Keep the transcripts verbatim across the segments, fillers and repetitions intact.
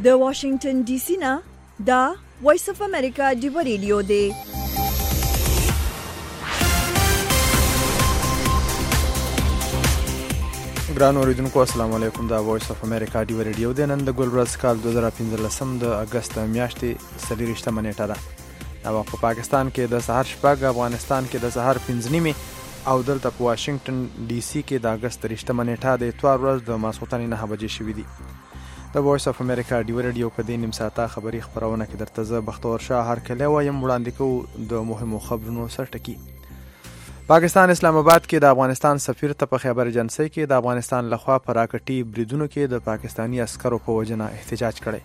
د واشنگټن ډي سي نه دا وایس اف امریکا ډیو ریډیو دی. ګران اوریدونکو السلام علیکم. دا وایس اف امریکا ډیو ریډیو دی. نن د ګلورس کال دوه زره پنځلسم د اگست میاشتې څلورویشتمه نیټه ده. دا وخت په پاکستان کې د سهار شپږ، افغانستان کې د سهار پنځه نیمې او دلته په واشنگټن ډي سي کې د اگست تریشتمه نیټه د اتوار ورځ د ماسخوتن نهه بجې شوې دي. د وایس اف امریکا ډیو ریډیو په دې نیم ساعته خبري خبرونه کې درته زه بختور شاه هرکلی وایم. وړاندې کوو د مهمو خبرونو سرټکي. پاکستان اسلام آباد کې د افغانستان سفیر ته په خیبر ایجنسۍ کې د افغانستان لخوا په راکټي بریدونو کې د پاکستانی عسکرو په وجنه احتجاج کړی.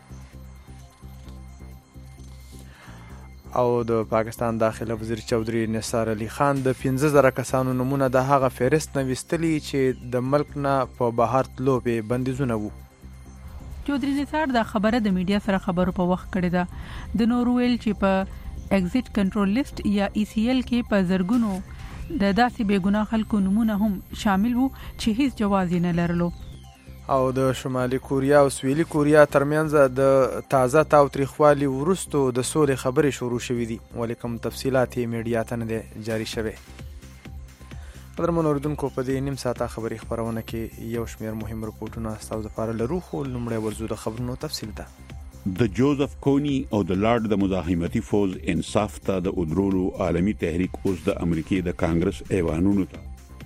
او د پاکستان داخله وزیر چودھری نثار علي خان د پنځه زره کسانو نومونه د هغه فهرست نه ویستلي چې د ملک نه په بهر تلو به بندیزونه وو. چودھری نثار دا خبره د میډیا سره خبرو په وخت کړې ده. د نورو ویل چې په ایگزیټ کنټرول لیست یا ای سی ایل کې په زرګونو د داسې بېګناه خلکو نومونه هم شامل وو چې هیڅ جواز یې نه لرلو. او د شمالي کوریا او سویلي کوریا ترمنځ د تازه تاوتریخوالي وروسته د سولې خبرې شروع شوې دي، ولې کوم تفصیلات یې میډیا ته نه دی جاري شوی. قدرمنو اوریدونکو په دې نیم ساعته خبري خبرونه کې یو شمېر مهم رپورټونه ستاسو لپاره لرو، خو لومړی ورځو د خبرونو تفصیل ته. د جوزف کونی او د لارډ د مزاحمتي فوز انصاف ته د ادرولو عالمی تحریک اوس د امریکای د کانګرس ایوانونو ته.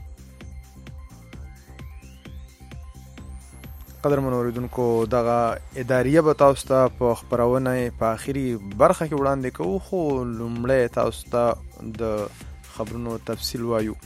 قدرمنو اوریدونکو دغه اداریه به تاسو ته په خبرونه په اخري برخه کې وړاندې کوو، خو لومړی تاسو ته د خبرونو تفصیل وایو.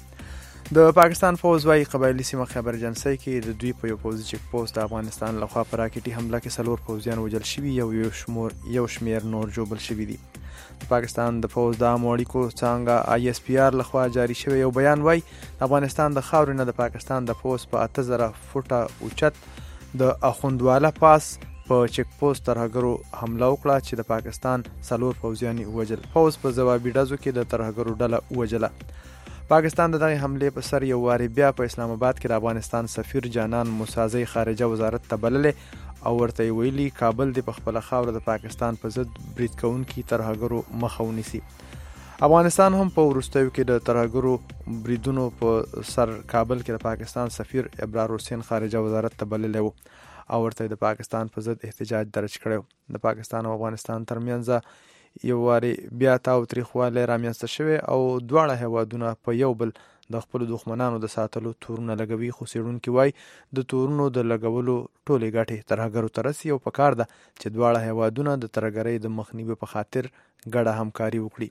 د پاکستان فوز وايي قبایلی سیمه خیبر ایجنسۍ کې د دوی په یو پوځي چک پوسټ د افغانستان لخوا په راکټي حمله کې څلور پوځیان وژل شوي او یو شمیر یو شمیر نور ژوبل شوي دي. د پاکستان د فوز د عامو اړیکو څانګه آی اس پی آر لخوا جاري شوی یو بیان وايي افغانستان د خاورې نه د پاکستان د فوز په اته زره فوټه اوچت د اخوندواله پاس په چک پوسټ ترهګرو حمله وکړه چې د پاکستان څلور پوځیان وژل. فوز په ځوابي ډزو کې د ترهګرو ډله وژله. پاکستان د دغه حملې په سر یو واري بیا په اسلام آباد کې د افغانستان سفیر جانان موسازی خارجه وزارت ته بللې او ورته ویلي کابل د خپل خاور د پاکستان په ضد برید کوونکي ترهګرو مخه ونیسي. افغانستان هم په وروستیو کې د ترهګرو بریدونو په سر کابل کې د پاکستان سفیر ابرار حسین خارجه وزارت ته بللې و او ورته د پاکستان په ضد احتجاج درج کړی. د پاکستان او افغانستان ترمنځ یو واري بیا تاوتریخوالی رامنځته شوی او دواړه هیوادونه په یو بل د خپلو دښمنانو د ساتلو تورونه لګوي، خو څېړونکي وایي د تورونو د لګولو ټولې ګټې ترهګرو ته رسي او پکار ده چې دواړه هیوادونه د ترهګرۍ د مخنیوي په خاطر ګډه همکاري وکړي.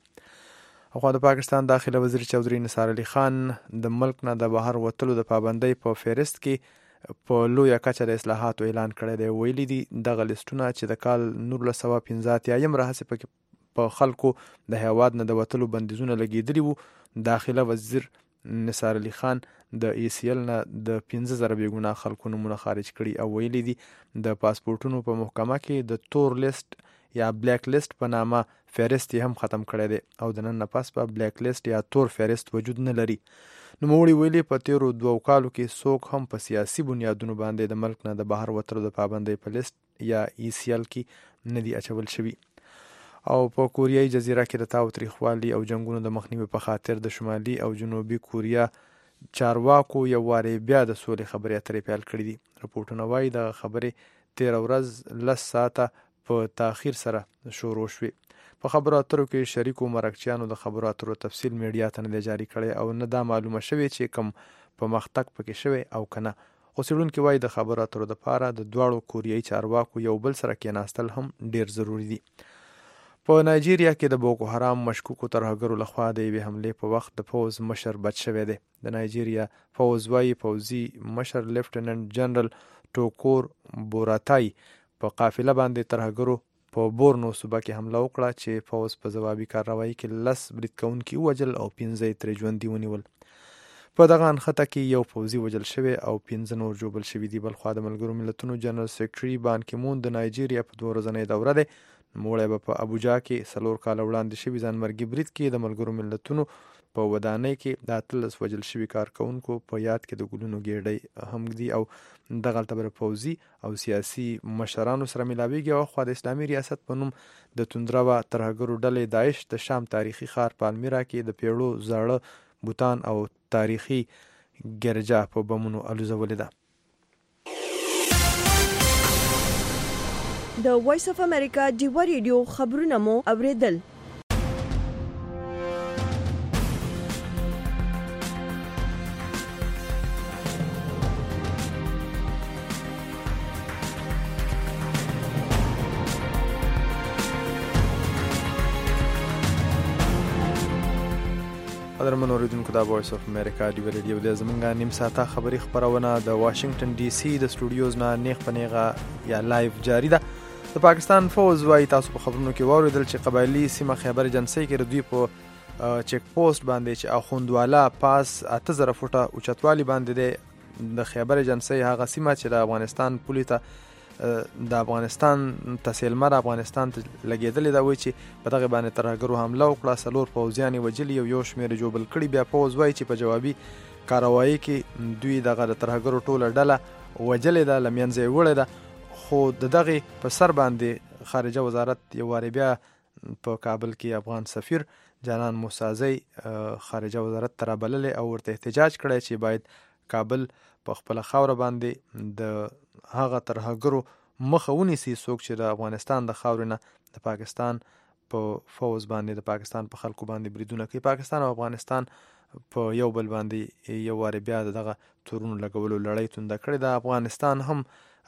خو د پاکستان داخله وزیر چودھری نثار علي خان د ملک نه د بهر وتلو د پابندۍ په فهرست کې په لویه کچه د اصلاحاتو اعلان کړی دی. ویلي دي دغه لیستونه چې د کال نولس سوه پنځه اتیایم راهیسې پکې په خلکو د هیواد نه د وتلو بندیزونه لګېدلي وو. داخله وزیر نثار علي خان د ای سی ایل نه د پنځه زره بېګناه خلکو نومونه خارج کړي او ویلي دي د پاسپورټونو په محکمه کې د تور لیست یا بلیک لیست په نامه فهرست هم ختم کړی دی او د نن نه پس په بلیک لیست یا تور فهرست وجود نه لري. نوموړي ویلي په تیرو دوو کالو کې څوک هم په سیاسي بنیادونو باندې د ملک نه د بهر وتلو د پابندۍ په لیست یا ای سی ایل کې نه دي اچول شوي. او په کوریایي جزیره کې د تاوتریخوالي او جنگونو د مخنیوي په خاطر د شمالي او جنوبي کوریا چارواکو یو واري بیا د سولې خبرې اترې پیل کړې دي. رپورټونه وایي د خبرې تیره ورځ لس ساعته په تاخیر سره شروع شوې. په خبرو اترو کې شریکو مرکچیانو د خبرو اترو تفصیل میډیا ته نه دی جاري کړی او نه دا معلومه شوې چې کوم پرمختګ پکې شوی او کنه. خو څېړونکي وایي د خبرو اترو دپاره د دواړو کوریایي چارواکو یو بل سره کېناستل هم ډیر ضروري دي. په نایجیریا کې د بوکو حرام مشکوکو ترهګرو لخوا د یوې حملې په وخت د پوځ مشر بچ شوی دی. د نایجیریا پوځ وایي پوځي مشر لیفټیننټ جنرال ټوکور بوراتای په قافله باندې ترهګرو په بورنو صوبه کې حمله وکړه چې پوځ په ځوابي کارروایي کې لس برید کوونکي ووژل او پنځه یې ترې ژوندي ونیول. په دغه انخته کې یو پوځي وژل شوی او پنځه نور ژوبل شوي دي. بلخوا د ملګرو ملتونو جنرال سیکرټري بان کی مون د نایجیریا په دوه ورځنۍ دوره دی. نوموړی به په ابوجا کې څلور کاله وړاندې شوي ځانمرګي برید کې د ملګرو ملتونو په ودانۍ کې د اتلس وژل شوي کارکونکو په یاد کې د ګلونو ګېډۍ هم ږدي او دغلته به پوځي او سیاسي مشرانو سره ملاویږي. او خو د اسلامي ریاست په نوم د توندروه ترهګرو ډلې داعش د شام تاریخي ښار پالمیرا کې د پیړو زاړه بوتان او تاریخي ګرجا په بمونو الوزولې ده. د وایس اف امریکا ډیوا ریډیو خبرونه مو اوریدل. قدرمن اوریدونکو د وایس اف امریکا ډیوا ریډیو د زمونږه نیم ساعته خبری خبرونه د واشنگټن ډي سي د سټوډیوز نه نیغ په نیغه یا لایف جاری ده. د پاکستان فوز وايي تاسو په خبرونو کې واوریدل چې قبایلی سیمه خیبر جنسي کې دوی په چیک پوسټ باندې چې اخوندوالا پاس اته زره فوټه اوچتوالي باندې ده د خیبر جنسي هغه سیمه چې د افغانستان پولیس ته د افغانستان تسهیل مر افغانستان ته لګیدلې دا وایي چې په دغه باندې ترهګرو حمله وکړه، څلور پوځیان وژلي او یو شمېر جوبل کړي. بیا پوز وايي چې په جوابي کاروایی کې دوی دغه د ترهګرو ټوله ډله وژلې ده، له منځه یې وړې ده. خو د دغه په سر باندې خارجه وزارت یو واری بیا په کابل کې افغان سفیر جانان موسازی خارجه وزارت ته رابللې او ورته احتجاج کړی چې باید کابل په خپل خاور باندې د هغه ترهګرو مخه ونیسي څوک چې د افغانستان د خاورې نه د پاکستان په فوز باندې د پاکستان په خلکو باندې بریدونه کوي. پاکستان او افغانستان په یو بل باندې یو واری بیا دغه تورونو لګولو لړۍ تونده کړې ده. افغانستان هم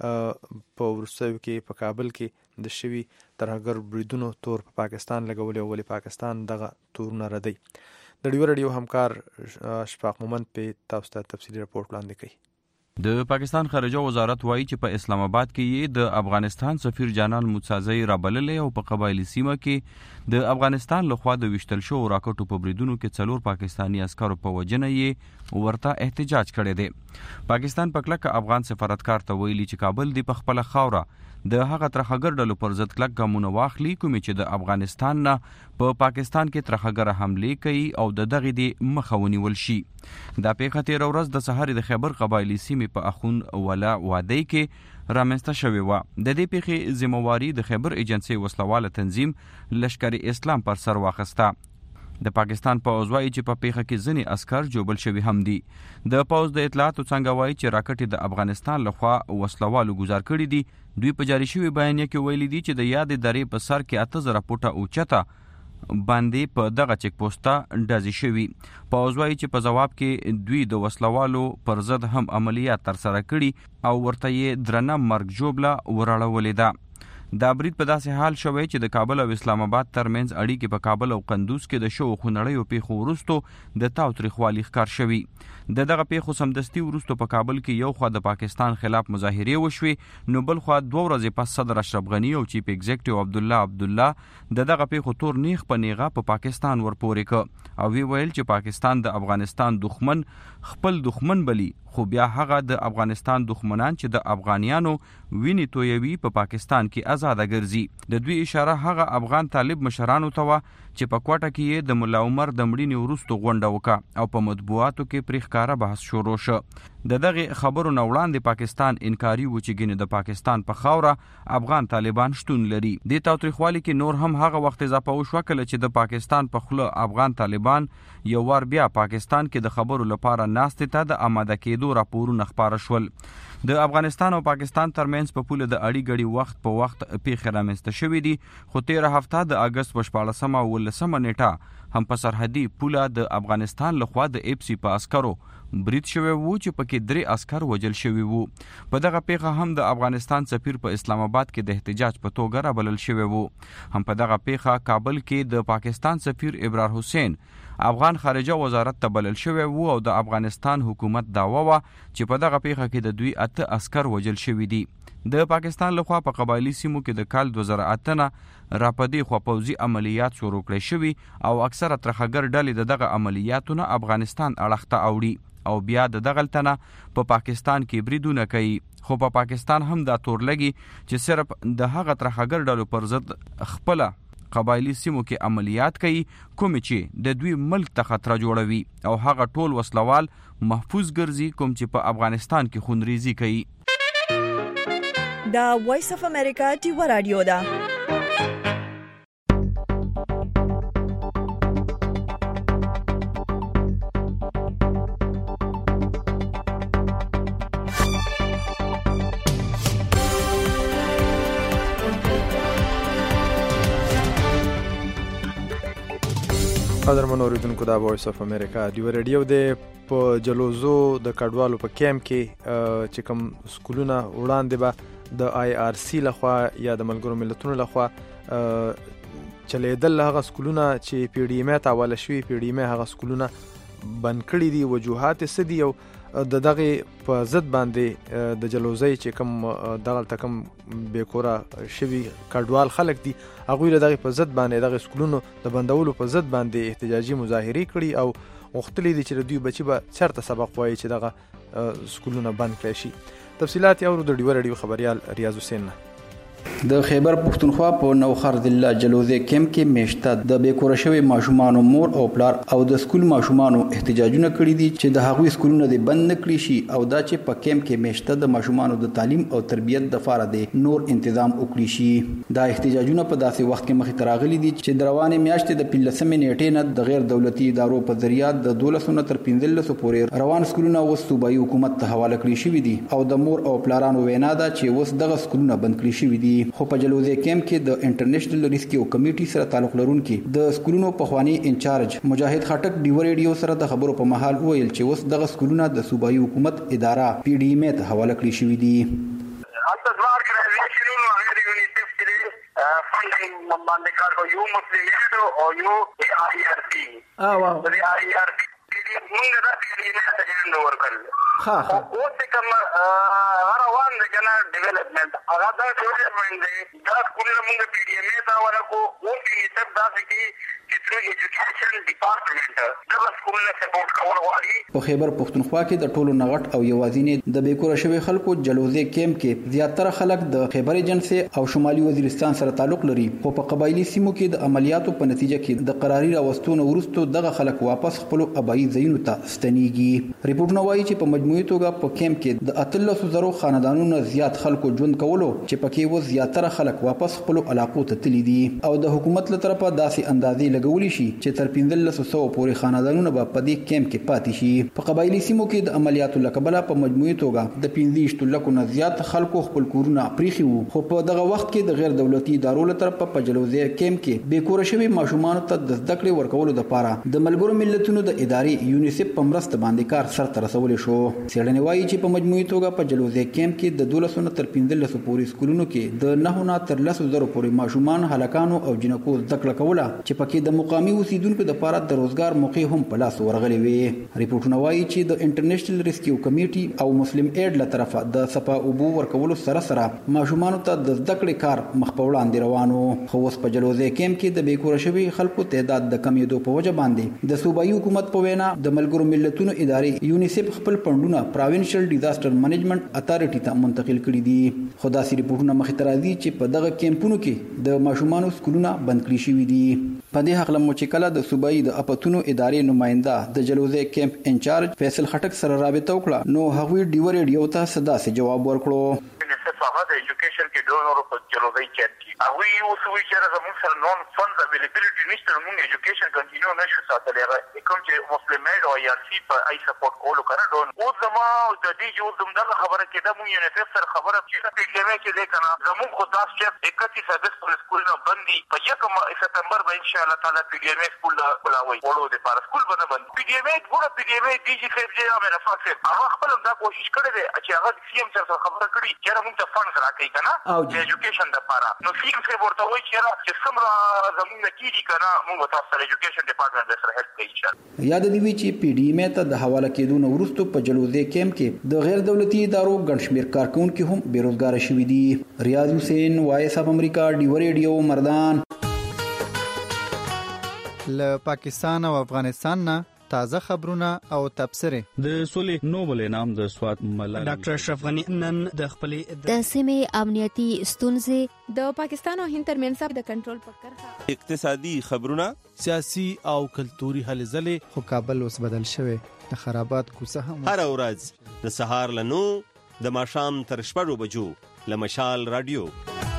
په وروستیو کې په کابل کې د شوي ترهګر بریدونو تور په پاکستان لګولې او ولې پاکستان دغه تورونه ردی. د ډیوا ریډیو همکار شفاق مومند په تاسو ته تفصیلي راپورټ وړاندې کوي. د پاکستان خارجه وزارت وایي چې په اسلام آباد کې د افغانستان سفیر جانان موسازی رابللې او په قبایلی سیمه کې د افغانستان لخوا د وشتل شو راکټو په بریدونو کې څلور پاکستانی عسکرو په وجنه یې ورته احتجاج کړی دی. پاکستان په کلکه افغان سفارتکار ته ویلي چې کابل دی په خپل خاوره د هغه ترهګر ډلو پر ضد کلک ګامونه واخلي کومې چې د افغانستان نه په پاکستان کې ترهګر حملې کوي او د دغې د مخه ونیول شي. دا پیښه تېره ورځ د سهار د خیبر قبایلی سیمې په اخون ولا وادي کې رامنځته شوې وه. د دې پیښې ذمہواري د خیبر ایجنسي وسلواله تنظیم لشکر اسلام پر سر واخیسته. د پاکستان پوځ وايي چې په پیښه کې ځینې عسکر جوبل شوي هم دي. د پوځ د اطلاعاتو څنګه وايي چې راکټ د افغانستان لخوا وسلوالو گزار کړي دي. دوی په جاري شوي بیانیه کې ویلي دي چې د یادې درې په سر کې اته زره فوټه اوچته باندې په دغه چک پوسټه ډزې شوي. پوځ وايي چې په ځواب کې دوی د وسلوالو پر ضد هم عملیات ترسره کړي او ورته یې درنه مرګ ژوبله وراړولې ده. دا برید په داسې حال شوی چې د کابل او اسلام آباد ترمنځ اړیکې په کابل او قندوز کې د شو خونړیو پیښو وروسته د تاوتریخوالي ښکار شوي. د دغه پیښو سمدستي وروسته په کابل کې یو خوا د پاکستان خلاف مظاهرې وشوې، نو بل خوا دوه ورځې پس صدر اشرف غني او چیف ایگزیکټیو عبدالله عبدالله د دغه پیښو تور نیغ په نیغه په پاکستان ورپورې کړ او وی ویل چې پاکستان د افغانستان دښمن خپل دښمن بلی، خو بیا هغه د افغانستان دښمنان چې د افغانیانو ویني تویوي په پاکستان کې آزاده ګرځي. د دوی اشاره هغه افغان طالب مشرانو ته وه چې په کوټه کې یې د ملا عمر د مړینې وروسته غونډه وکړه او په مطبوعاتو کې پرې ښکاره بحث شروع شو. د دغې خبرو نه وړاندې پاکستان انکاري و چې ګینې د پاکستان په خاوره افغان طالبان شتون لري. دې تاوتریخوالي کې نور هم هغه وخت اضافه وشوه کله چې د پاکستان په خوله افغان طالبان یو وار بیا پاکستان کې د خبرو لپاره ناستې ته د آماده کېدو راپورونه خپاره شول. د افغانستان او پاکستان ترمنځ په پوله د اړی ګړي وخت په وخت پیښې رامنځته شوې دي، خو تیره هفته د اګست په شپاړسمه او ولسمه نیټه هم په سرحدي پوله د افغانستان لخوا د ایپسي په عسکرو برید شوی وو چې پکې درې عسکر وژل شوي وو. په دغه پیښه هم د افغانستان سفیر په اسلام آباد کې د احتجاج په توګه رابلل شوی وو. هم په دغه پیښه کابل کې د پاکستان سفیر ابرار حسین افغان خارجه وزارت ته بلل شوی وو او د افغانستان حکومت دعوا وه چې په دغه پیښه کې د دوی اته عسکر وژل شوي دي. د پاکستان لخوا په قبایلی سیمو کې د کال دوه زره اته نه راپدې خوا پوځي عملیات شروع کړی شوي او اکثره ترهګر ډلې د دغه عملیاتو نه افغانستان اړخ ته اوړي او بیا د دغلته نه په پاکستان کې بریدونه کوي. خو په پاکستان هم دا تور لګي چې صرف د هغه ترهګر ډلو پر ضد خپله قبایلی سیمو کې عملیات کوي کوم چې د دوی ملک ته خطر جوړوي او هغه ټول وسلوال محفوظ ګرځي کوم چې په افغانستان کې خونریزي کوي. دا وایس اف امریکا ټیوا رادیو ده. قدرمن اوریدونکو دا وایس اف امریکا ډیو ریډیو د په جلوزو د کډوالو په کیمپ کې چې کوم سکولونه وړاندې به د آی آر سی لخوا یا د ملګرو ملتونو لخوا چلیدل هغه سکولونه چې پی ډی ایم ته حواله شوي پی ډی ایم هغه سکولونه بند کړي دي. وجوهات څه دي او د دغه په ضد باندې د جلوزۍ چې کوم دغه تکم بیکورا شوي کډوال خلک دي هغوی له دغه په ضد باندې دغه سکولونو د بندولو په ضد باندې احتجاجي مظاهرې کړي او غوښتلي دي چې دوی بچي به چېرته سبق وایي چې دغه سکولونه بند کړی شي. تفصیلات یې اورو د ډیوه رادیو خبریال ریاض حسین نه. د خیبر پښتونخوا په نوخر ضلع جلوزه کیمپ کې میشته د بیکوره شوی ماشومانو مور او پلار او د سکول ماشومانو احتجاجونه کړي دي چې د هغوی سکولونه د بند نکړي شي او دا چې په کیمپ کې میشته د ماشومانو د تعلیم او تربیت د فاره د نور تنظیم وکړي شي. دا احتجاجونه په داسې وخت کې مخې ته راغلي دي چې د روانې میاشتې د پنځلسمې نیټې نه د غیر دولتي ادارو په ذریعہ د دولسو نه تر پنځلسو پورې روان سکولونه اوس صوبایي حکومت ته حواله کړي شوي دي او د مور او پلارانو وینا ده چې اوس دغه سکولونه بند کړي شوي دي. خو په جلوزه کیمپ کې د انټرنیشنل ریسکیو کمیټي سره تعلق لرونکي د سکولونو په خواني انچارج مجاهد خټک ډیو ریډیو سره د خبرو په محل ویل چې اوس دغه سکولونه د صوبایي حکومت اداره پی ډی ایم ته حواله کړی شوي دي. انتظار ګریجویشن او غیر یونیسف کې فنډینګ باندې کار کوي یو مسلم ایډ او یو آی آر سی اه واو د آی آر سی موږ دا پی ډی ایم ته جوړ ورکړل. ها ها اوس کوم روان د جنا ډیولپمنٹ هغه دا ډیولپمنٹ دی دا کله موږ پی ډی ایم ته ورکو او پی سب دا چې چې ایجوکیشن ډپارټمنټ دا سکولونه سپورټ کول غواړي. په خیبر پښتونخوا کې د ټولو نغټ او یوازینی د بیکوره شوی خلکو جلوزه کیمپ کې زیاتره خلک د خیبر ایجنسی او شمالي وزیرستان سره تعلق لري خو په قبایلی سیمو کې د عملیاتو په نتیجه کې د قراري راوستون ورستو دغه خلک واپس خپل ابایي ځایونو ته ستنیږي. ریپورتونه وایي چې په مجموعي توګه په کیمپ کې د اتلسو زرو خاندانونو زیات خلکو ژوند کولو چې پکې و زیاتره خلک واپس خپل علاقو ته تللي دي او د حکومت له طرفه داسې اندازې لګولې شي چې تر پنځلس سوه پورې خاندانونه به په دې کیمپ کې پاتې شي. په قبایلی سیمو کې د عملیاتو لکبله په مجموعي توګه د پنځه لکو نه زیات خلکو خپل کورونه پریخي وو خو په دغه وخت کې د غیر دولتي ادارو له طرفه په جلوزه کیمپ کې بیکوره شوی ماشومان ته د زده کړې ورکولو لپاره د ملګرو ملتونو د ادارې یونیسف په مرسته باندې کار سرته رسول شو. څېړنې وایي چې په مجموعي توګه په جلوزه کیمپ کې د دولسو نه تر پنځلسو پورې سکولونو کې د نهو نه تر لسو زرو پورې ماشومان هلکانو او جنکو زده کړه کوله چې پکې د مقامي اوسیدونکو د لپاره د روزګار موقع هم په لاس ورغلې وي. ریپورتونه وایي چې د انټرنیشنل ریسکیو کمیټي او مسلم ایډ له طرفه د صفا اوبو ورکولو سره سره ماشومان ته د زده کړې کار مخ په وړاندې روانو. خو اوس په جلوزه کیمپ کې د بیکوره شوي خلکو تعداد د کمیدو په وجه باندې د صوبایي حکومت په وینا د ملګرو ملتونو ادارې یونیسف خپل پندونه پروینشل ډیزاستر منیجمنت اتارټي ته منتقل کړي دي. خو داسې ریپورتونه مخې ته راځي چې په دغه کیمپونو کې د ماشومان سکولونه بند کړي شوي دي. په دې حق لمو چې کله د صوبایي د اپتونو ادارې نماینده د جلوزه کیمپ انچارج فیصل خټک سره رابطه وکړه نو هغوی ډیو ریډیو ته صدا سي جواب ورکړو. هغه د ایجوکیشن کې ډونر په جلوزه کیمپ کې هغه یو څه چې زموږ سره نون فند اویلیبিলিټي نشته موږ ایجوکیشن کنټینیو نشو ساتلی. هغه کوم چې مسلم ایډ او آی آر سی په آی سپورټ کولو کنه ډون او زما د دې یو زموږ خبره کې د مو یونیسف سره خبره چې په کې کې دې کنه زموږ خو تاسو چې اکتیس اگست پر سکول نه بندي په یکم سپتمبر به ان شاء الله تعالی پی ډی ایم سکول بلاوي وړو د پار سکول باندې بند پی ډی ایم ګوره پی ډی ایم ډي جی فیب جی امه رفاقه هغه خپل دا کوشش کړی دی چې هغه سی ام سره خبره کړي چې موږ ته فند راکړي کنه د ایجوکیشن لپاره نو سی ام سره ورته وایي چې څومره زموږ کېږي کنه موږ تاسو سره ایجوکیشن ډپارټمنټ سره هیلپ کوي انشاءالله. یاد دی وی چې پی ډی ایم ته د حواله کېدو نو وروسته په جلوزه کیمپ کې د غیر دولتي ادارو ګڼ شمېر کارکونکو هم بیروزګار شوي دي. ریاض حسین وایس اف امریکا ډیو ریډیو مردان. له پاکستان او افغانستان نه تازه خبرونه او تبصره. د سولې نوبل انعام د سوات ملالۍ ډاکټر اشرف غنی نن د خپلې د سیمې امنیتي ستونزې د پاکستان او هند ترمنځ د کنټرول په کرښه اقتصادي خبرونه سیاسي او کلتوري هلې ځلې. خو کابل اوس بدل شوی د خرابات کوڅه هم هر ورځ د سهار له نو د ماښام تر شپږو بجو له مشال رادیو.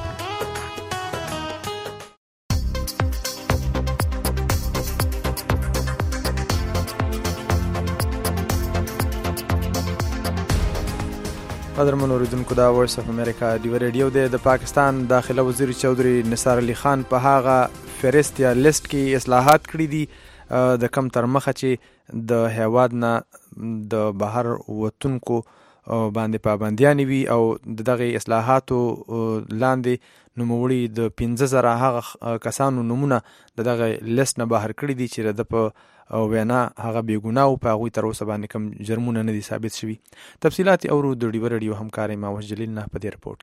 قدرمن اوریدونکو دا وایس اف امریکا ډیو ریډیو دی. د پاکستان داخله وزیر چودھری نثار علي خان په هغه فهرست یا لیست کې اصلاحات کړي دي د کم تر مخه چې د هیواد نه د بهر وتونکو باندې پابندیان وي او دغه اصلاحاتو لاندې نوموړي د پنځه زره هغه کسانو نمونه دغه لیست نه بهر کړي دي چې د په او وینا هغه بیګناه او په هغه تر اوسه باندې کوم جرمونه نه دي ثابت شوي. تفصيلات اورو د ډیو ریډیو همکاري ماوش جلیل نه په دې رپورت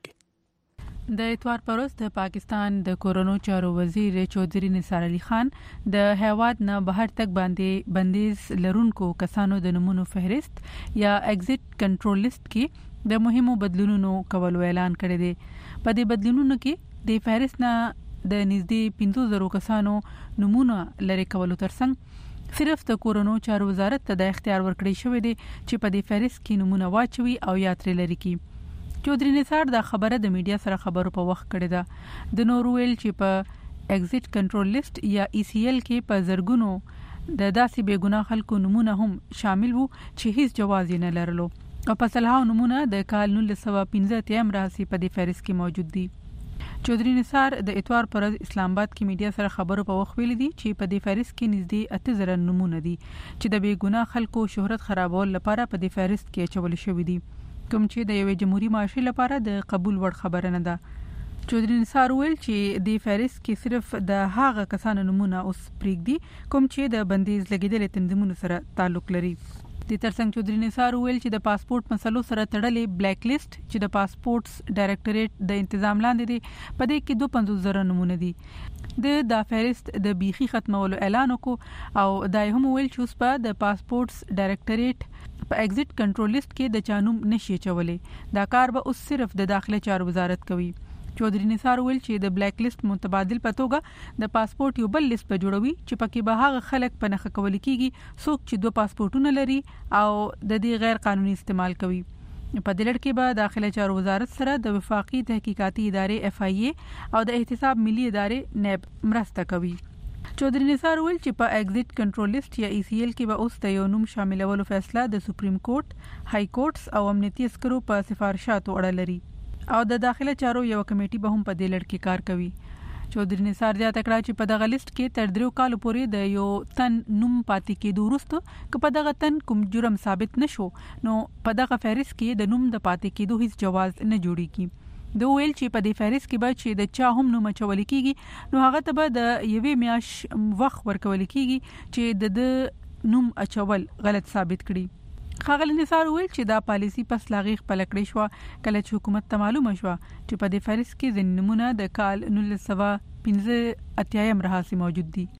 کې. د اتوار پروز د پاکستان د کورونو چارو وزیر چودھری نثار علي خان د هیواد نه بهر تک باندې بندیز لرونکو کسانو د نمونو فهرست یا ایگزیټ کنټرول لیست کې د مهمو بدلونونو کولو اعلان کړی دی. په دې بدلونونو کې د فهرست نه د نږدې پنځه زره کسانو نمونه لری کولو ترڅنګ صرف د کورونو چارو وزارت ته د اختیار ورکړی شوی دی چې په دې فهرست کې نمونه واچوي او یا ترې لري کی. چودھری نثار دا خبره د میډیا سره خبرو په وخت کړی ده. د نور ویل چې په ایگزیټ کنټرول لیست یا ای سی ایل کې په زرګونو د داسې بے ګناه خلکو نمونه هم شامل وو چې هیڅ جواز نه لرلو او په سلهاو نمونه د کال نولس سوه پنځه اتیا راهیسې په دې فهرست کې موجود دي. چودھری نثار د اتوار پر اسلام آباد کې میډیا سره خبرو په وخت ویل دي چې په دې فهرست کې نږدې اته زره نمونه دي چې د بے ګناه خلکو شهرت خرابول لپاره په دې فهرست کې اچول شوی دي، کوم چې د یوې جمهوریت معاشري لپاره د قبول وړ خبره نه ده. چودھری نثار ویل چې د فهرست کې صرف د هغه کسانو نمونه اوس پرېږدي کوم چې د بندیز لګیدل تنظیمونو سره تعلق لري. د ترڅنګ چودھری نثار ویل چې د پاسپورت مسلو سره تړلې بلیک لیست چې د پاسپورتس ډایریکټریټ د تنظیم لاندې دی په دې کې دوه پنځوس زره نمونه دي. د دا فهرست د بیخي ختمولو اعلان وکړو او دا هم ویل چې اوس په د پاسپورتس ډایریکټریټ په ایگزیټ کنټرول لیست کې د چانوم نشي چولې. دا کار به اوس صرف د داخله چارو وزارت کوي. چودھری نثار ویل چې د بلیک لیست متبادل په توګه د پاسپورت یو بل لیست په جوړوي چې پکې به هغه خلک په نخښه کول کیږي څوک چې دوه پاسپورتونه لري او د دې غیر قانوني استعمال کوي. په دې لړ کې به داخله چارو وزارت سره د وفاقي تحقیقاتي ادارې اف آی ای او د احتساب ملي ادارې نیب مرسته کوي. چودھری نثار ویل چې په ایگزیټ کنټرول لیست یا ای سی ایل کې به اوس د یو نوم شاملولو فیصله د سپریم کورټ، های کورټس او امنیتي عسکرو په سفارشاتو اړه لري او د داخله چارو یو کمیټي به هم په دې لړ کې کار کوي. چودھری نثار زیاته کړه چې په دغه لیست کې تر دریو کالو پورې د یو تن نوم پاتې کېدو وروسته که په دغه تن کوم جرم ثابت نشو نو په دغه فهرست کې د نوم د پاتې کېدو هیڅ جواز نه جوړیږي. د ویل چې په دې فهرست کې به چې د چا هم نوم اچول کېږي نو هغه ته به د یوې میاشت وخت ورکول کېږي چې د د نوم اچول غلط ثابت کړي. ښاغلی نثار ویل چې دا پالیسی پس لاغې خپله کړې شوه کله چې حکومت ته معلومه شوه چې په دې فهرست کې ځینې نومونه د کال نولس سوه پنځه اتیایم راهیسې موجود دي.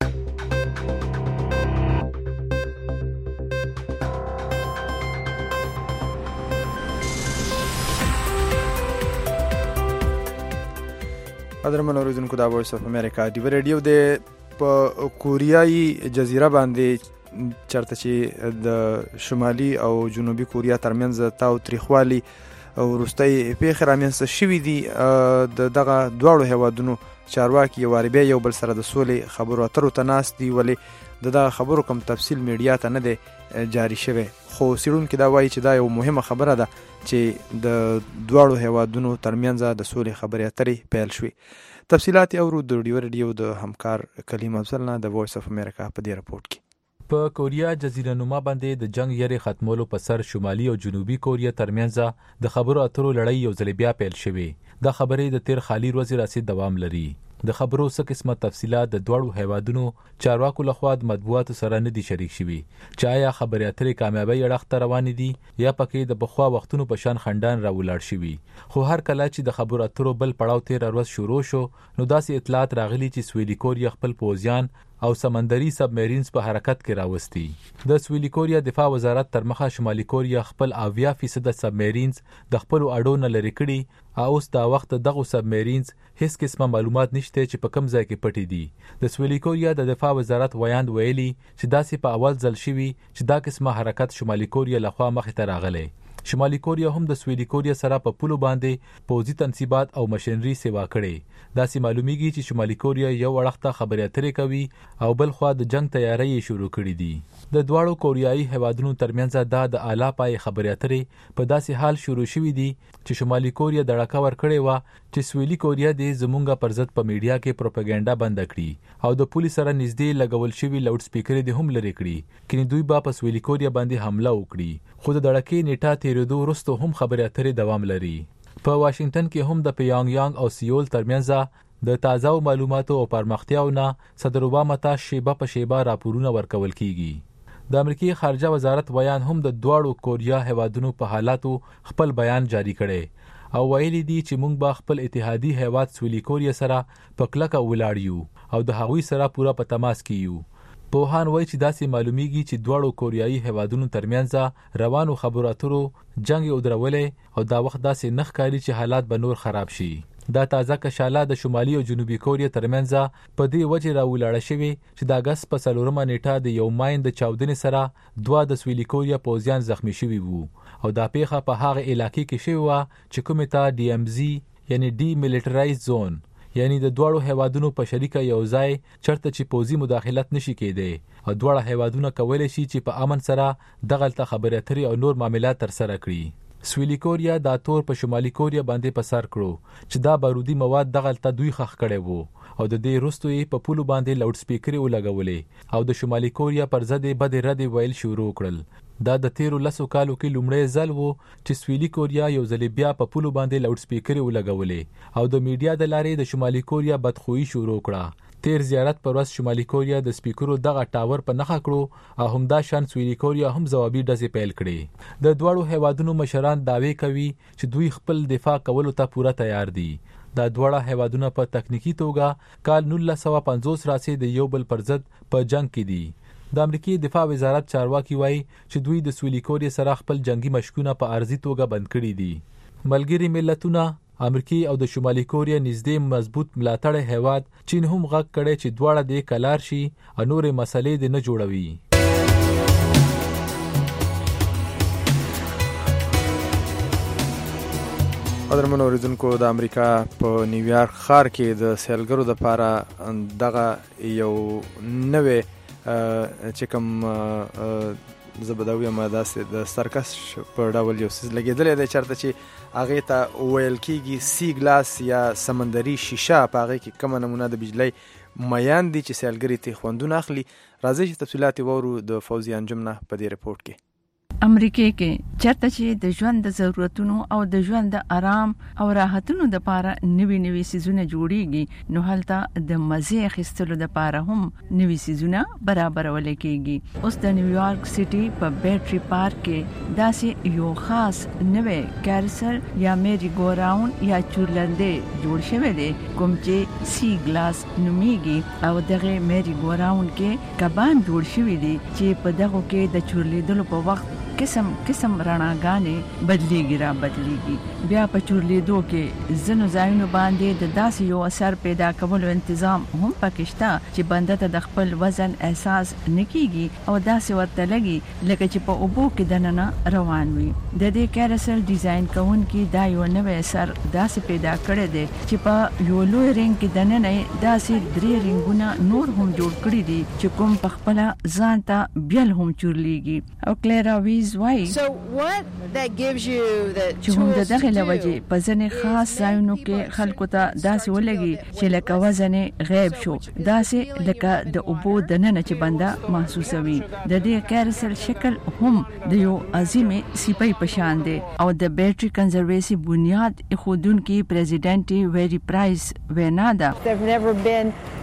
قدرمن اوریدونکو دا وایس اف امریکا ډیو ریډیو د په کوریایي جزیره باندې چرته چې د شمالي او جنوبي کوریا ترمنځ تاو تریخوالي او وروستۍ پیښې رامنځته شوي دي. د دغه دواړو هیوادونو چارواکي یو وارې بیا یو بل سره د سولې خبرو اترو ته ناست دي ولې د دغه خبرو کوم تفصیل میډیا ته نه دی جاري شوی. خو څېړونکي دا وایي چې دا یو مهمه خبره ده چې د دواړو هیوادونو ترمنځ د سولې خبرې اترې پیل شوي. تفصیلات اورو د ډیو ریډیو د همکار کلیم افضل نه د وایس اف امریکا په دې رپورټ کې. په کوریا جزیره نما باندې د جنگ یری ختمولو په سر شمالي او جنوبي کوریا ترمنځ د خبرو اترو لړۍ یو ځل بیا پیل شوې. دا خبرې د تیر خالي ورځې راځي دوام لري. د خبرو څه قسمه تفصيلات د دوړو هیوادونو چارواکو لخوا د مطبوعاتو سره نه دي شریک شوي چې آیا خبرې اترې کامیابی اړخ روان دي یا پکې د بخوا وختونو په شان خندان راولاړ شوي. خو هر کله چې د خبرو اترو بل پړاو تیر ورځ شروع شو نو داسې اطلاعات راغلي چې سویلي کوریا خپل پوځیان او سمندري سبمرینز په حرکت کې راوستي. د سویلي کوریا دفاع وزارت تر مخه شمالي کوریا خپل اویا فیصد سبمرینز د خپل اډو نه لري کړي او اوس دا وخت دغه سبمرینز هیڅ قسمه معلومات نشته چې په کوم ځای کې پټي دي. د سویلي کوریا د دفاع وزارت ویاند ویلي چې داسې په اول ځل شوي چې دا قسمه حرکت شمالي کوریا لخوا مخې ته راغلی. شمالي کوریا هم د سویلي کوریا سره په پولو باندې پوځي تنصیبات او مشنري سیوا کړي. داسې معلومیږي چې شمالي کوریا یو وړاندې خبرې اترې کوي او بل خوا د جنگ تیاری شروع کړې دي. د دواړو کوریایي هیوادونو ترمنځ دا د اعلی پای خبرې اترې په داسې حال شروع شوې دي چې شمالي کوریا د ډاکا ور کړې و چې سویلي کوریا د زمونږه پر ضد په میډیا کې پروپاګاندا بند کړي او د پولیس سره نږدې لګول شوی لاوډ سپیکر دې هم لري کړي کله دوی با په سویلي کوریا باندې حمله وکړي. خو د ډړکې نیټه تیرېدو وروسته هم خبرې اترې دوام لري. په واشنگټن کې هم د پیانګ یانګ او سیول ترمنځ د تازه معلوماتو او پرمختیاونه صدر اوباما ته شیبه په شیبه راپورونه ورکول کیږي. د امریکای خارجه وزارت بیان هم د دواړو کوریا هیوادونو په حالاتو خپل بیان جاری کړي او ویلي دي چې موږ به خپل اتحادي هیواد سویلي کوریا سره په کلکه ولاړ یو او د هغوی سره پوره په تماس کې یو. پوهان وایي چې داسې معلومیږي چې دواړو کوریایي هیوادونو ترمنځ روانو خبرو اترو جنگ یې ودرولې او دا وخت داسې نه ښکاري چې حالات به نور خراب شي. دا تازه کشاله د شمالي او جنوبي کوریا ترمنځ په دې وجه راولاړه شوې چې د اګست په څلورمه نیټه د یو ماین د چاودنې سره دوه د سویلي کوریا پوځیان زخمی شوي وو او دا پیښه په هغه علاقې کې شوې وه چې کومې ته ډي ام زی یعنی ډي میلیټرایز زون یعنی د دواړو هیوادونو په شریکه یو ځای چرته چې پوځي مداخلت نشي کېدی او دواړه هیوادونه کولی شي چې په امن سره دغلته خبرې اترې او نور معاملات ترسره کړي. سویلي کوریا دا تور په شمالي کوریا باندې په سر کړو چې دا بارودي مواد دغلته دوی خخ کړي وو او د دې وروسته یې په پولو باندې لاوډ سپیکر ولګولې او د شمالي کوریا پر ضد بد رد ویل شروع کړل. دا د تیرو لسو کالو کې لومړی ځل وو چې سویلي کوریا یو ځل بیا په پولو باندې لاوډ سپیکر ولګولې او د میډیا د لارې د شمالي کوریا بدخویي شروع کړه. تیر زیارت پر ورځ شمالي کوریا د سپیکرو دغه ټاور په نخښه کړو او همدا شان سویلي کوریا هم ځوابي ډزې پیل کړې. د دواړو هیوادونو مشران دعوی کوي چې دوی خپل دفاع کولو ته پوره تیار دي. دا دواړه هیوادونه په تکنیکی توګه کال نولس سوه پنځوس راځي د یو بل پر ضد په جنگ کې دي. د امریکای دفاع وزارت چارواکي وایي چې دوی د سویلي کوریا سره خپل جنگي مشکونه په ارزي توګه بند کړي دي. ملګری ملتونه امریکای او د شمالي کوریا نږدې مضبوط ملاتړ هیواد چین هم غږ کړي چې دواړه د کلار شي او نورې مسلې د نه جوړوي. قدرمن اوریدونکو د امریکا په نیویارک ښار کې د سیلګرو لپاره دغه یو نوې چې کوم زبداوی ما داسې د سرکس په ډول یو څیز لګېدلی دی چېرته چې هغې ته ویل کېږي سی ګلاس یا سمندري شیشه په هغې کې کومه نمونه د بجلۍ میان دي چې سیلګري ترې خوندونه اخلي. راځئ چې تفصیلات یې واورو د فوزي انجم نه په دې رپورټ کې. امریکا کې چرته چې د ژوند د ضرورتونو او د ژوند د آرام او راحتونو د لپاره نوي نوي سيزونه جوړيږي نو هلته د مزه اخیستلو د لپاره هم نوي سيزونه برابرول کېږي. اوس د نیویارک سټي په بیټري پارک کې داسې یو خاص نوې کارسل یا میری گو راوند یا چورلندې جوړ شوی دی کوم چې سی ګلاس نومیږي او دغه میری گو راوند کې کبان جوړ شوی دي چې په دغه کې د چورلیدلو په وخت قسم قسم رڼاګانې بدلیږي را بدلیږي. بیا په چورلیدو کې ځینو ځایونو باندې د داسې یو اثر پیدا کولو تنظیم هم پکې شته چې بنده ته د خپل وزن احساس نکېږي او داسې ورته لګي لکه چې په اوبو کې دننه روان وي. د دې کارسل ډیزاین کوونکي دا یو نوې اثر داسې پیدا کړی دی چې په یو لوی رنګ کې دننه داسې درې رنګونه نور هم جوړ کړي دي چې کوم په خپل ځان ته بیل هم چورلیږي. او کلیرا ویز وای So what that gives you the چې هم د دغه لوجه په ځنې خاص ځایونو کې خلکو ته داسې ولګي چې لکه وزن غیب شو داسې لکه د اوبو د ننه چې بنده محسوسوي. د دې کارسل شکل هم د یو عظیمه سپۍ په شان دی او د بیټري کنزرویشن بنیاد خودونکو پریزیدنت ویری پرایس وینا ده. There've never been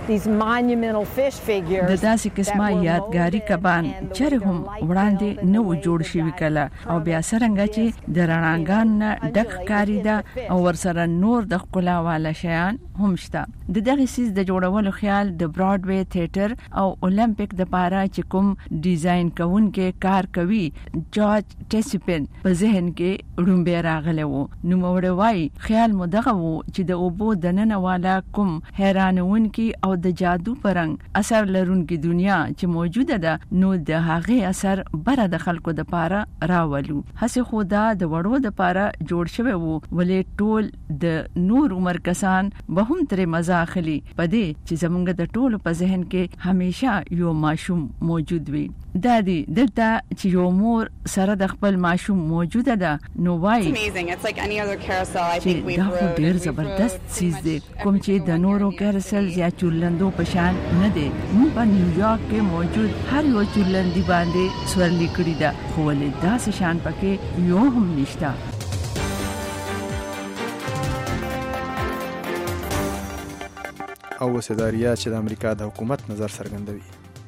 these monumental fish figures د داسې قسمه یادګاری کبان چیرې هم وړاندې نه و جوړ شوي کله او بیا څرنګه چې د رڼاګان نه ډک ښکاري ده او ورسره نور د ښکلا والا شیان هم شته. د دغه سیس د جوړولو خیال د براډوي تھیټر او اولمپیک د پاره چې کوم ډیزاین کوونکې کار کوي جورج ټیسپن په ذهن کې ډومبه راغلی وو. نو موړ وای خیال مو دغه وو چې د اوبو د نن والا کوم حیرانونکي او د جادو پرنګ اثر لرونکي دنیا چې موجوده ده نو د هغه اثر بره د خلکو د پاره راولو. هڅه خو دا د وړو د پاره جوړ شوی وو ولې ټول د نور عمر کسان به هم ترې مزه اخلي پدې چې زمونږ د ټولو په ذهن کې همیشه یو ماشوم موجود وي. دا دی دلته چې یو مور سره د خپل ماشوم موجوده ده نو وای چې دا خو ډیر زبردست چیز دی کوم چې د نورو کیرسل یا چولندو په شان نه دی. موږ په نیویارک کې موجود هر یو چولندي باندې سورلی کړی ده خو ولې داسې شان پکې یو هم نشته. او وسیداریا چې د امریکا د حکومت نظر څرګندوي.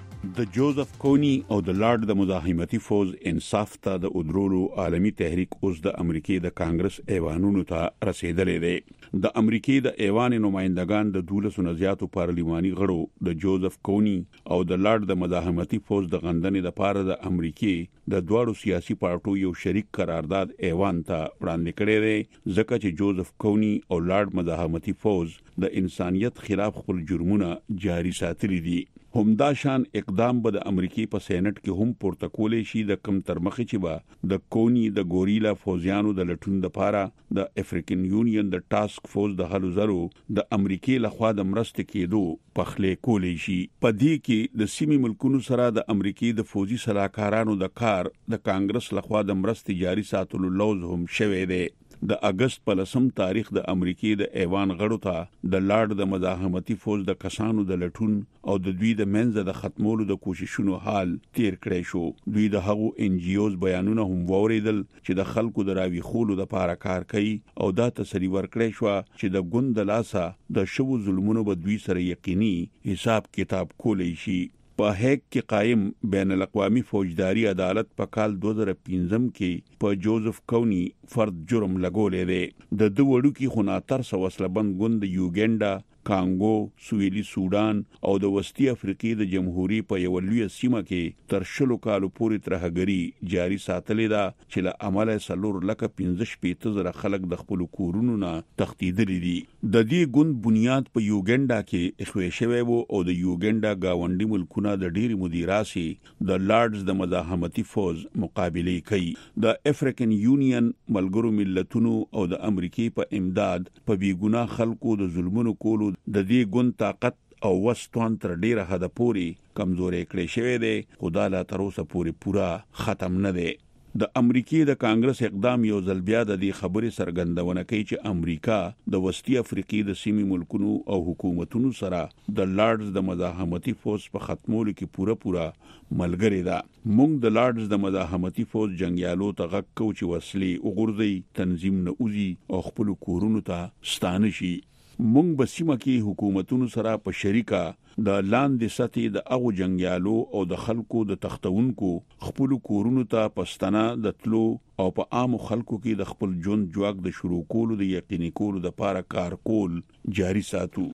د جوزف کونی او د لارډ د مزاحمتي فوز انصاف ته د ادرولو عالمی تحریک اوس د امریکای د کانګرس ایوانونو ته رسیدلې ده. د امریکای د ایوان نمائندگان د دولسو نه زیاتو پارلماني غړو د جوزف کونی او د لارډ د مزاحمتي فوز د غندنې د پاره د امریکای د دوړو سیاسي پارټو یو شریک قرارداد ایوان ته وړاندې کړی دی ځکه چې جوزف کونی او لارډ مزاحمتي فوز د انسانيت خلاف خپل جرمونه جاري ساتلي دي. همدا شان اقدام به د امریکای په سېنات کې هم پورته کولې شي د کم تر مخې چې به د کونی د ګوریلا فوزیانو د لټون د پاره د افریقن یونین د ټاسک فورس د هلو زرو د امریکای لخوا د مرستې کېدو پخلې کولې شي. په دې کې د سیمې ملکونو سره د امریکای د فوزي صلاحکارانو د کار د کانګرس لخوا د مرستې جاري ساتلو لوز هم شوی دی. د اگست په لسم تاریخ د امریکای د ایوان غړو ته د لارډ د مزاحمتي فوز د کسانو د لټون او د دوی د منځ د ختمولو د کوششونو حال تیر کړی شو. دوی د هغو ان جی اوز بیانونه هم ووریدل چې د خلکو د راوي خولو د پاره کار کوي او دا تسری ورکړی شو چې د ګوند لاسه د شوو ظلمونو به دوی سره یقیني حساب کتاب کولی شي. په هیګ کې قائم بین الاقوامي فوجداري عدالت په کال دو هزار پنځم کې په جوزف کونی فرد جرم لګولې دی. د دوه وړو کې خناتر سو وسلبند ګوند یوګنډا کانګو، سویلي سودان او د وسطي افریقې د جمهوریت په یو لوی سیمه کې تر شلو کالو پورې ترهګری جاري ساتلې ده چې له عمله سلور لکه پنځه شپېته زره خلک د خپل کورونو نه تښتیدلي دي. د دې ګوند بنیاد په یوګنډا کې اخوي شوی وو او د یوګنډا گاونډي ملکونه د ډېری مدیراسي د لارډز د مزاحمتي فوز مقابله کوي. د افریقن یونین ملګرو ملتونو او د امریکای په امداد په بیګنا خلکو د ظلمونو کولو د دې ګوند طاقت او وستون تر ډیره حد پورې کمزورې کړې شوې ده خو دا لا تر اوسه پورې پورا ختم نه ده. د امریکای د کانګرس اقدام یو ځل بیا د دې خبرې څرګندونه کوي چې امریکا د وسطي افریقې د سیمې ملکونو او حکومتونو سره د لارډز د مزاحمتي فوز په ختمولو کې پوره پوره ملګری ده. موږ د لارډز د مزاحمتي فوز جنگیالو ته غږ کوو چې وسلې وګورځي، تنظیم نه اوزي او خپل کورونو ته ستانه شي. مونږ به سیمه کې حکومتونو سره په شریکه د لاندې سطحې د اغو جنگیالو او د خلکو د تختونکو خپل کورونو ته پښتنه د تلو او په عام خلکو کې د خپل ژوند جواک د شروع کولو د یقیني کولو د لپاره کار کول جاري ساتو.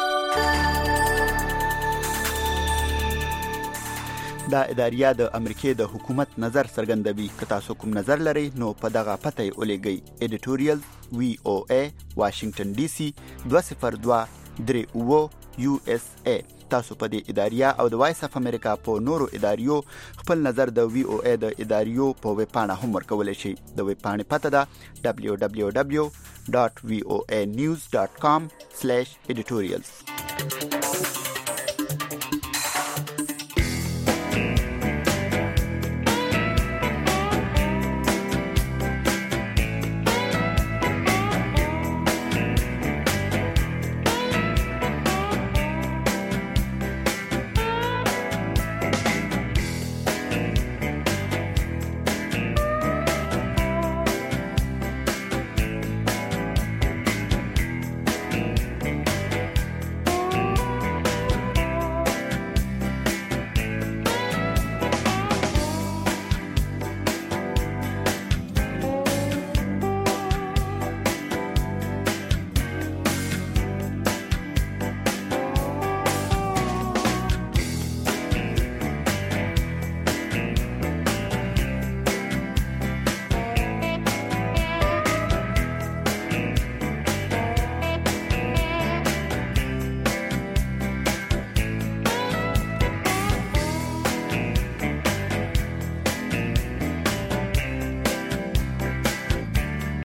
دا اداریه د امریکای د حکومت نظر څرګندوي. که تاسو کوم نظر لرئ نو په دغه پته ولېږئ. ایډیټوریال وی او ای واشنگټن ډي سي دوه صفر دوه درې اوه یو اس ای. تاسو په دې اداریه او د وایس اف امریکا په نورو اداریو خپل نظر د وی او ای د اداریو په ویب پاڼه هم ورکولی شئ. د ویب پاڼې پته ده دبلیو دبلیو دبلیو ډاټ وی او ای نیوز ډاټ کام سلیش ایډیټوریالز.